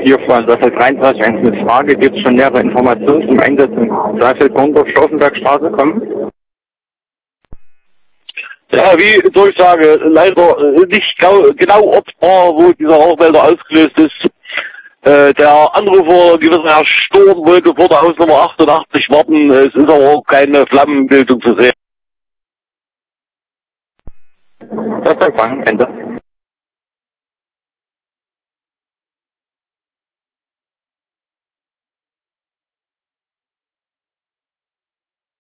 hier von Saalfeld 23 mit Frage. Gibt es schon nähere Informationen zum Einsatz in Saalfeld-Borndorf-Stauffenberg-Straße kommen? Ja, wie Durchsage, leider nicht genau ortsbar, wo dieser Rauchmelder ausgelöst ist. Der Anrufer, gewisser Herr Sturm, wollte vor der Hausnummer 88 warten. Es ist aber auch keine Flammenbildung zu sehen. Das ist Ende.